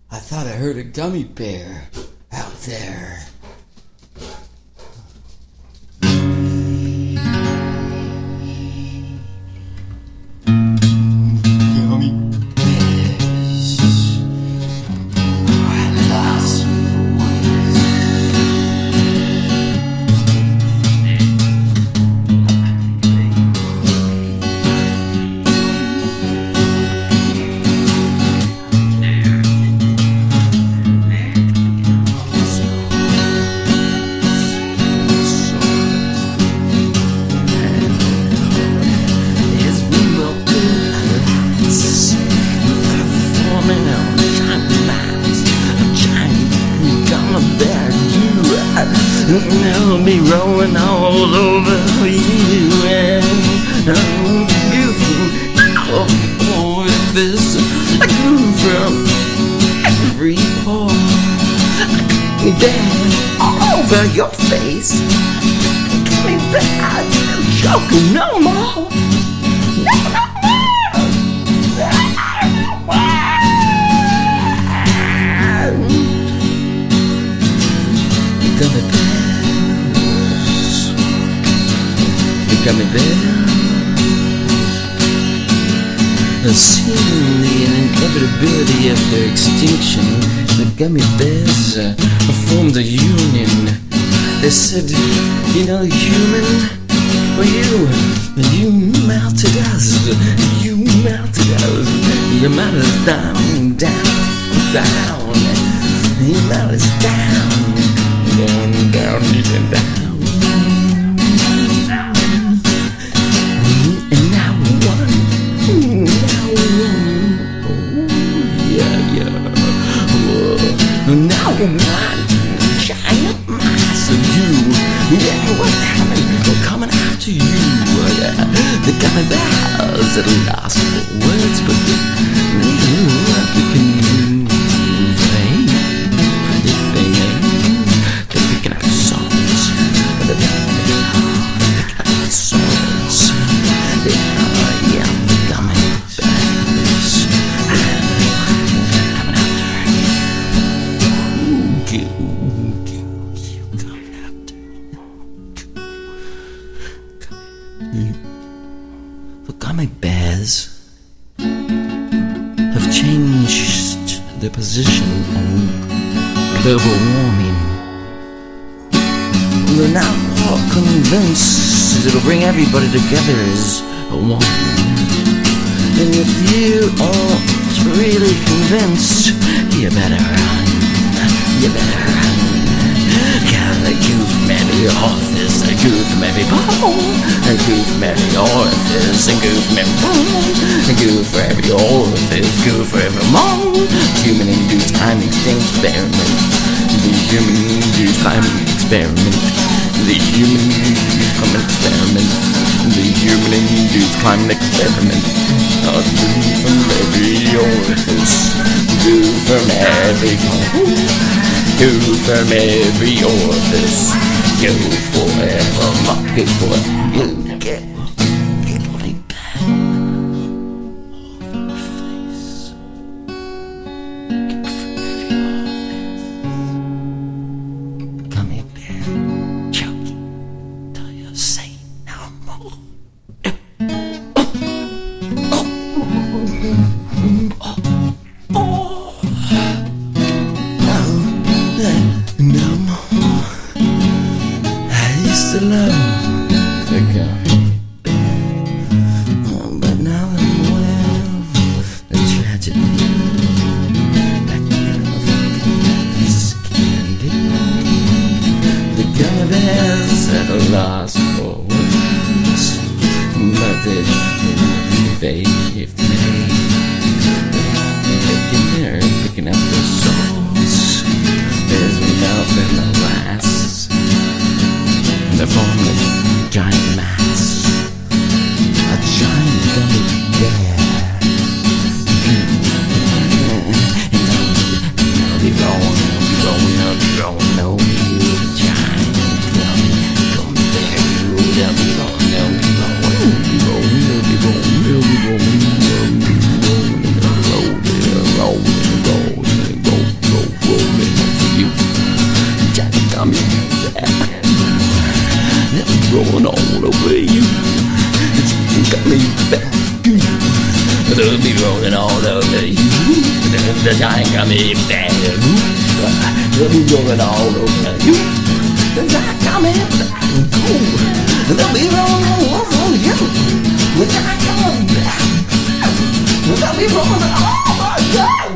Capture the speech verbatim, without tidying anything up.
I thought I heard a gummy bear out there. Gummy bears. I lost I'll be rolling all over you and I'm goofing all with this. I grew from every pore down all over your face. Give me back, I'm joking no more. No, no more. You're gonna be gummy bears, seeing the inevitability of their extinction, the gummy bears uh, formed a union. They said, you know, human, well, you, you melted us, you melted us, you melted us down, down, down, you melted us down, down, down, down, down. Now one giant mass of you. Yeah, what's happening? We're coming after you. Yeah, the gummy bears at last for words, but you have to convey if they ain't. They're picking up songs. They're picking up songs. Yeah, yeah, the gummy bears. The gummy bears have changed their position on global warming. They're now all convinced it'll bring everybody together as one. And if you aren't really convinced, you better run. You better run. Got a goof from every orifice, a goof from every bone, a goof from every orifice, a goof from every bone, a goof for every orifice, goof for every moan. Human-induced climate experiment. The human-induced climate experiment. The human-induced climate experiment. The human-induced climate experiment. A goof from every orifice, goof from every bone. Go from every orifice, go forever, market for you. Get, get right back. Orifice. Go from every orifice. Gummy bear, choking till you say no more. No more. I used to love the gummy bear, oh, but now I'm aware of the tragedy that nothing can do. The gummy bears at a loss for words, but they, they, if they rolling all over you. You got me back. They'll be rolling all over you. The time got me back. They'll be rolling all over you. The time got me back. They'll be rolling all over you. The time got me back. They'll be rolling all over you.